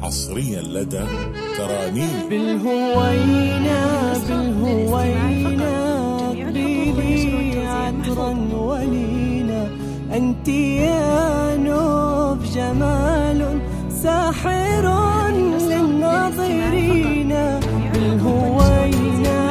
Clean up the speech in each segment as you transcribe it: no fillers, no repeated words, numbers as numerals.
حصريا لدى ترانيم. بالهوينا قبيلي عطرا ولينا، أنت يا نوف جمال ساحر للناظرين. بالهوينا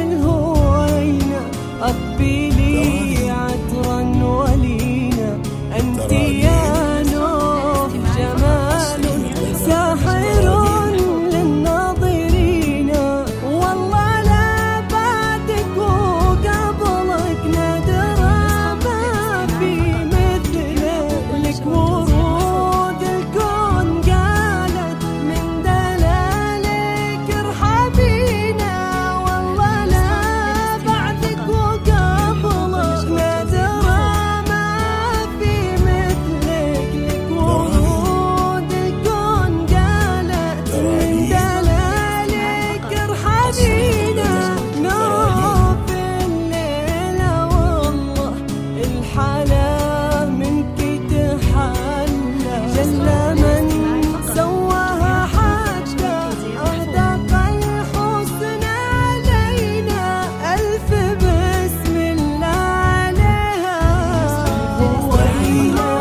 قبيلي عطرا ولينا، أنت يا نوف جمال ساحر للناظرين. والله لا بعدك وقبلك ندرى ما في مثلك، لك ورود الكون قالت من دلالك ارحبينا. والله لا بعدك وقبلك ندرى ما في مثلك، لك ورود الكون قالت من دلالك ارحبينا. نرى في الليلة والله الحلا منك تحلى، جل من سواها حتى أهدق الحسن علينا. ألف بسم الله عليها. هوينا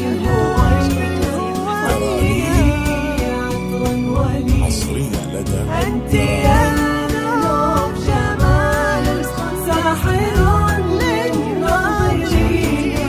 عطرا ولينا، حصريا لدى أنت يا نوف جمال ساحر للناظرين.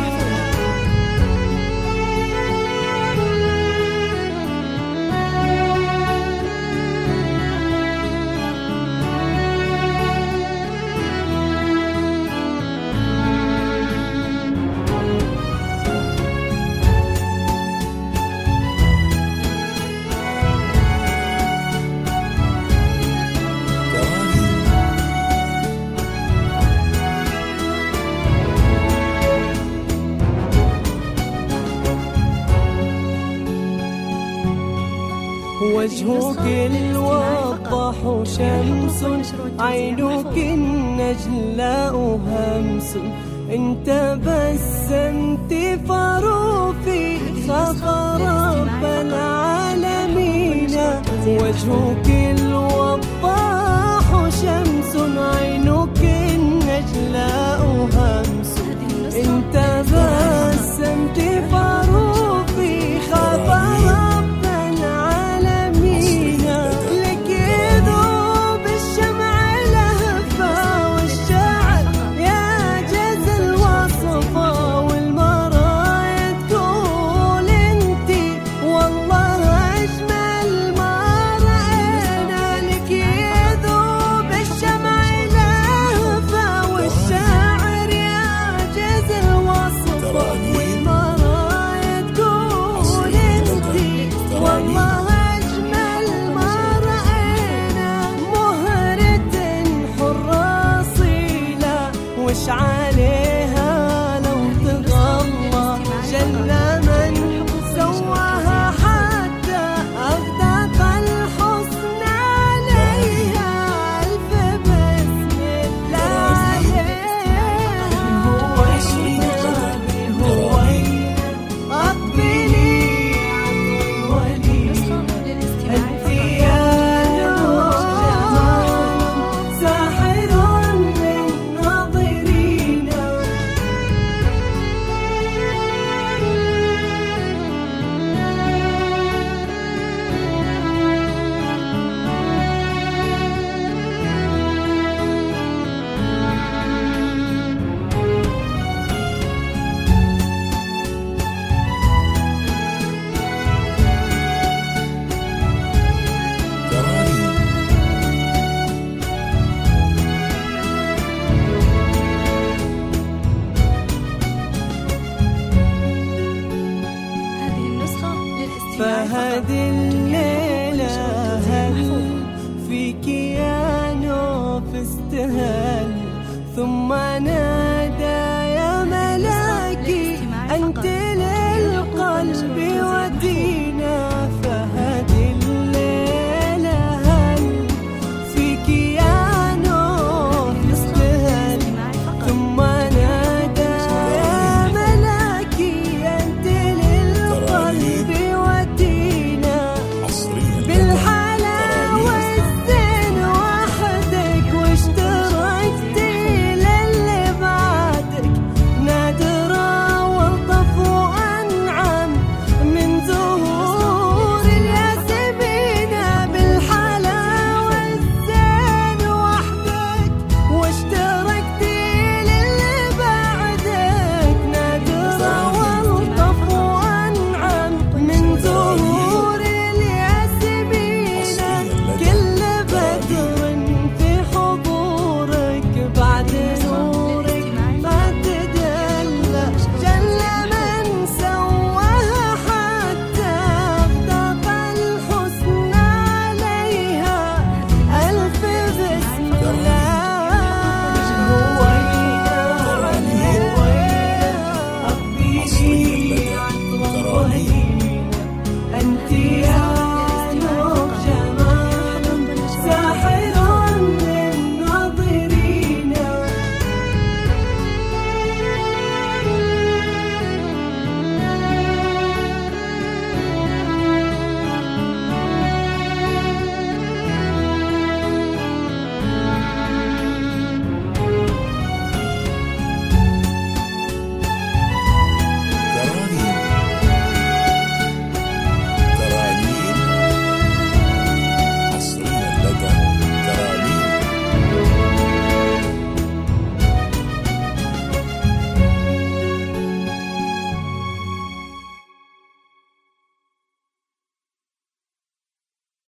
وجهك الوضح شمس، عينك النجلاء همس. إن تبسمت فروفي خاف رب العالمين. وجهك الوضح شمس، عينك النجلاء همس. إن تبسمت فروفي خاف رب العالمين. لك يذوب الشمع لهفة والشعر يعجز الوصفة، والمرايا تقول انتي والله أجمل ما رأينا. لك يذوب الشمع لهفة والشعر يعجز الوصفة، والمرايا تقول انتي والله أجمل ما رأينا. مهرة حرة أصيلة وش عليها لو تغلى، جل من سواها حتى أغدق الحسن عليها. ألف بسم الله عليها. هوينا أقبلي عطرا ولينا، أنت يا نوف جمال ساحر للناظرين. هذه النسخة للاستماع فهذه الليلة هل فيك يا نوف استهل، ثم